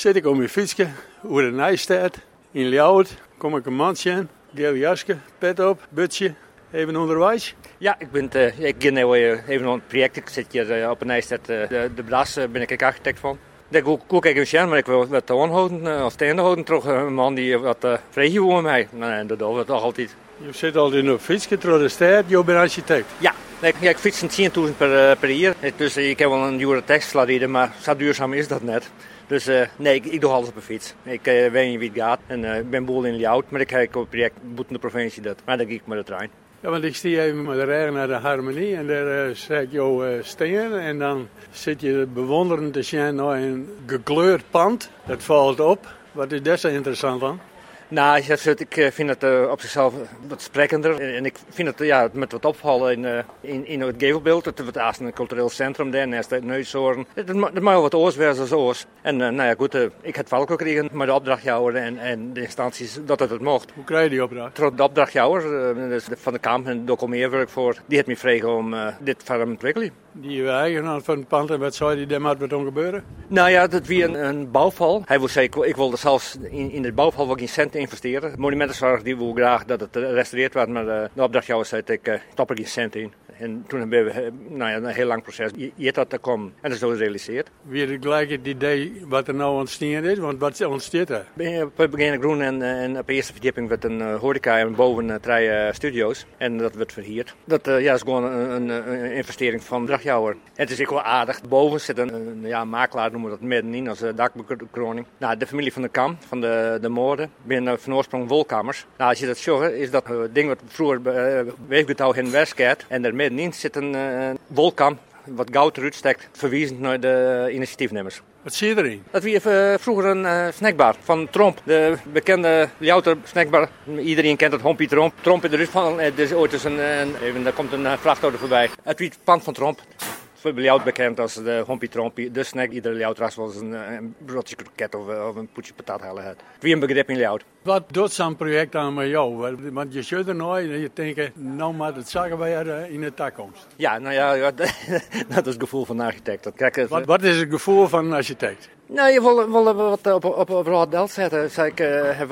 Zit ik op mijn fietsje, over de Nijstad, in Ljouwert, kom ik een man zien, geel jasje, pet op, butje, even onderwijs. Ja, ik ga nu even aan het project. Ik zit hier op een Nijstad, de Bras, ben ik architect van. Ik kook even zien, maar ik wil wat aanhouden, of staande houden, toch een man die wat vrij gewoon mij. Nee, dat doen we toch altijd. Je zit altijd op fietsje door de stad, je bent architect. Ja. Ik fiets 10.000 per jaar, dus ik heb wel een dure tekst laten rijden, maar zo duurzaam is dat net. Dus nee, ik doe alles op een fiets. Ik weet niet wie het gaat en ik ben boel in Ljouwert, maar ik heb een project boeten de provincie dat. Maar dan ga ik met de trein. Ja, want ik stier even met de regen naar de Harmonie en daar zet je steen en dan zit je bewonderend te zien naar een gekleurd pand. Dat valt op. Wat is daar zo interessant aan? Nou, ik vind het op zichzelf wat sprekender. En ik vind het met wat opvallen in het gevelbeeld. Het wordt als een cultureel centrum daar, naast het Neushoorn. Het mag wel wat oors zijn als oors. En nou ja, goed, ik heb het wel gekregen met de opdrachtjouwer en de instanties dat het mocht. Hoe krijg je die opdracht? De opdrachtjouwer dus van de kamp en ook al meer werk voor, die heeft me gevraagd om dit verder te ontwikkelen. Die eigenaar van het pand en wat zou die daar maar wat om gebeuren? Nou ja, dat was een bouwval. Hij zei, ik wilde zelfs in de bouwval wel geen cent investeren. Monumentenzorg die wil graag dat het gerestaureerd wordt, maar de opdrachtjouwer zei, ik stop er geen cent in. En toen hebben we een heel lang proces. Je dat te komen en dat is zo gerealiseerd. Wie het gelijk het idee wat er nou ontstaan is? Want wat ontstaat er? We beginnen groen en op de eerste verdieping werd een horeca en boven 3 studio's. En dat werd verhuurd. Dat is gewoon een investering van de opdrachtjouwer. Het is ook wel aardig. Boven zit een makelaar, noemen we dat middenin, als dakbekroning. Nou, de familie van de Kam, van de moorden, binnen van oorsprong wolkamers. Nou, als je dat ziet, is dat ding wat vroeger weefgetouw in Westkaart. En daar middenin zit een wolkam wat goud eruit steekt, verwijzend naar de initiatiefnemers. Wat zie je erin? Dat was vroeger een snackbar van Tromp, de bekende Ljouwter snackbar. Iedereen kent het Hompie Tromp. Tromp in de rust van, er ooit eens daar komt een vrachtauto voorbij. Het was het pand van Tromp. Voor Ljouwert bekend als de Hompie Trompie, de snack. Iedere Ljouwter was een broodje kroket of een poetje patat halen had. Wie een begrip in Ljouwert. Wat doet zo'n project aan met jou? Want je zit er nooit en je denkt, nou maar het zagen wij in de toekomst. Ja, nou ja, dat is het gevoel van een architect. Wat is het gevoel van een architect? Nou, je wil wat op raad delt zetten. Ik heb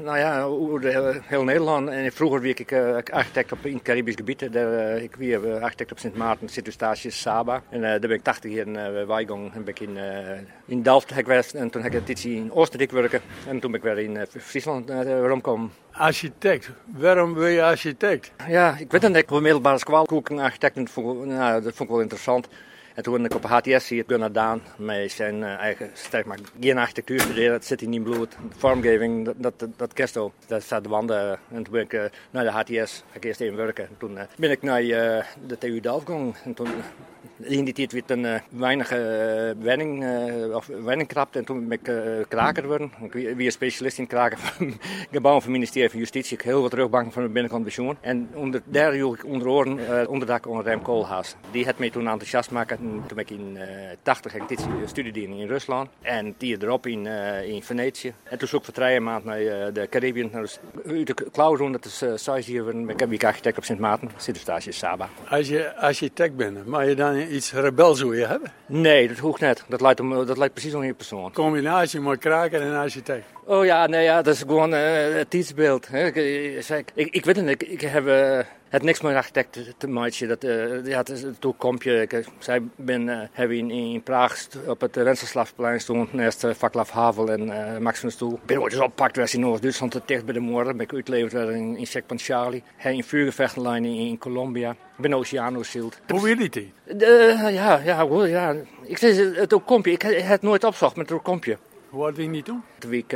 heel Nederland. En vroeger was ik architect in het Caribisch gebied. Ik was architect op Sint Maarten, Sint-Eustatius, Saba. En daar ben ik 80 jaar in Weigang. En ben ik in Delft geweest. En toen heb ik dit in Oostenrijk werken. En toen ben ik weer in Friesland rondgekomen. Architect? Waarom wil je architect? Ja, ik weet het niet. Op een middelbare school kook een architect. En dat vond ik wel interessant. En toen ik op HTS zie Gunnar Daan met zijn eigen sterk, maar geen architectuur studeren, dat zit in niet bloed. Vormgeving, dat kerst ook. Daar staat de wanden. En toen ben ik naar de HTS, ga ik eerst even werken. En toen ben ik naar de TU Delft gegaan. En toen in die tijd werd een weinig wenning krapt. En toen ben ik kraker geworden. Ik was specialist in kraken van gebouwen van het ministerie van Justitie. Ik heb heel wat terugbanken van de binnenkant pensioen. En daar hield ik onder oren onderdak onder Rem Koolhaas. Die had mij toen enthousiast gemaakt. Toen ben ik in 80 heb ik dit studeerde in Rusland. En die erop in Venetië. En toen zoek ik voor 3 maanden naar de Caribbean. Dus uit de klauwroen, dat is saai hier. Ik heb architect op Sint Maarten, Sint-Eustatius, Saba. Als je architect bent, mag je dan iets rebels wil je hebben? Nee, dat hoeft niet. Dat lijkt precies om je persoon. Combinatie met kraker en architect. Oh ja, nee, ja, dat is gewoon het tijdsbeeld. Ik weet het niet, ik heb het niks met architect te maken. Het is een toekomstje. Zij hebben in Praag op het Wenceslavplein stond naast Václav Havel en Max van der Stoel. Ik ben ooit eens oppakt geweest in Noord-Duitsland, te dicht bij de moorden. Ben ik uitgeleverd in Checkpoint Charlie. In vuurgevechtenlijn in Colombia. Ik ben Oceano Shield. Hoe wil je die? Ja. Ik zei het ook kompje. Ik heb het nooit opgezocht met het kompje. Hoe had je niet toen? Toen week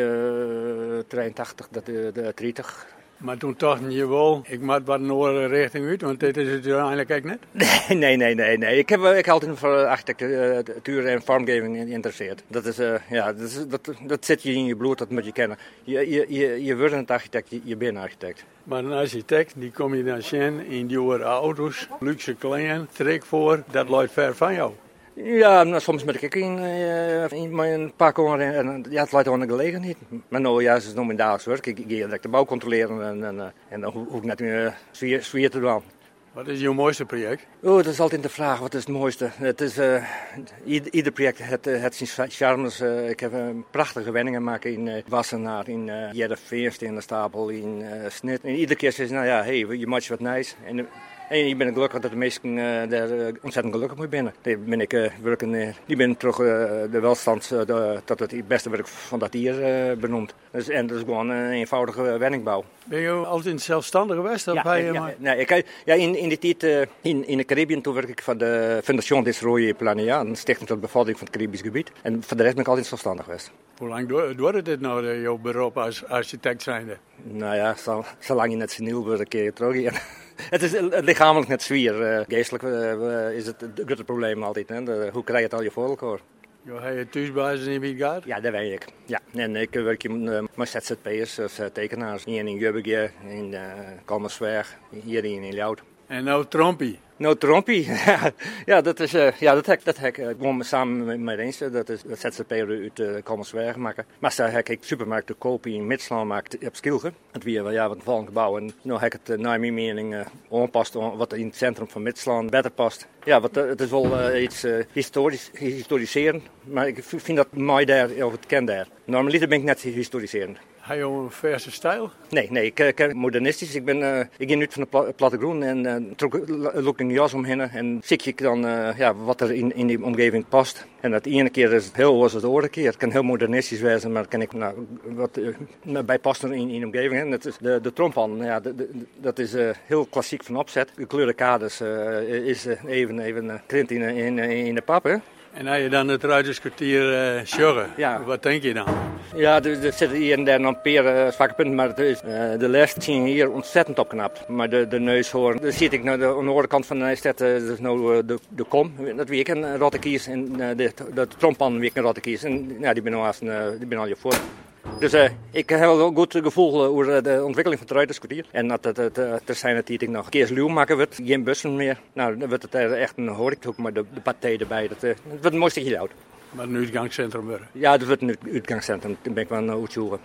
83, de 30. Maar toen dacht je wel, ik moet wat noorden richting uit, want dit is het uiteindelijk ook net? Nee. Ik heb altijd voor architectuur en vormgeving geïnteresseerd. Dat zit je in je bloed, dat moet je kennen. Je wordt een architect, je bent een architect. Maar een architect, die kom je dan zien in dure auto's, luxe kleren, trek voor, dat loopt ver van jou. Ja, nou, soms moet ik in mijn pak en het lijkt aan de gelegenheid. Maar nou ja, het is nog mijn dagelijks werk. Ik ga direct de bouw controleren en dan hoef ik net meer sfeer te doen. Wat is jouw mooiste project? Oh, dat is altijd de vraag, wat is het mooiste? Het is, ieder project heeft zijn charmes. Ik heb prachtige wenningen gemaakt in Wassenaar, in Jereveen, in de Stapel, in Snit. En iedere keer zeggen ze, nou ja, hey, je maakt wat nice. En ik ben gelukkig dat de mensen daar ontzettend gelukkig mee binnen. Daar ben ik die ben terug de welstand tot het beste werk van dat hier benoemd. Dus, en dat is gewoon een eenvoudige woningbouw. Ben je altijd zelfstandig geweest? In die tijd in de Caribiën, toen werk ik voor de Fondation des Royaumes Plania, een stichting tot bevordering van het Caribisch gebied. En voor de rest ben ik altijd zelfstandig geweest. Hoe lang duurt het nou, jouw beroep als architect zijnde? Nou ja, zolang je net seniel wordt, een keer terug. Het is lichamelijk net zwier. Geestelijk is het grote probleem altijd. Hè? Hoe krijg je het al je voor elkaar? Heb je thuisbasis in wie gaat? Ja, dat weet ik. Ja. En ik werk met ZZP'ers als tekenaars. Hier in Jubbege, in Kalmersweg, hier in Ljout. En nou Trompie. Nou, Trompie, ja, dat heb ik gewoon samen met eens. Dat ZZP'er uit Kalmersweg maken. Maar daar heb ik supermarkt te kopen in Midslandmarkt op Skilge. Het weer wat volgend gebouw. En nu heb ik het naar mijn mening aanpast wat in het centrum van Midsland beter past. Ja, het is wel iets historiseren. Maar ik vind dat mooi daar, of het ken daar. Normaliter ben ik net historiserend. Heb je een verse stijl? Nee, ik ben modernistisch. Ik ging nu van de plattegrond en loop ik een jas omheen en zie ik dan wat er in die omgeving past. En dat ene keer is het heel was het de andere keer. Het kan heel modernistisch zijn, maar kan ik wat bij past er in de omgeving. En dat is de trompan, ja, dat is heel klassiek van opzet. De kleurenkaders is even krint in de pap, hè. En als je dan het Ruiterskwartier sjoggen, wat denk je dan? Ja, er zitten hier en daar nog een paar zwakke punten, maar de lijst zien hier ontzettend opknapt. Maar de neushoorn, daar zie ik aan de noordkant van de Nijstad, dus nou de kom, dat wie ik een rottekies en de trompan wie ik een rottekies. En ja, die ben al je voor. Dus ik heb wel een goed gevoel over de ontwikkeling van het Ruiterskwartier. En dat er zijn het hier nog een keer sluw maken wordt, geen bussen meer. Nou, dan wordt het echt een horecahoek, maar de paté erbij, dat wordt een mooi stukje oud. Maar een uitgangscentrum worden? Ja, dat wordt een uitgangscentrum, daar ben ik wel aan uitzoeken.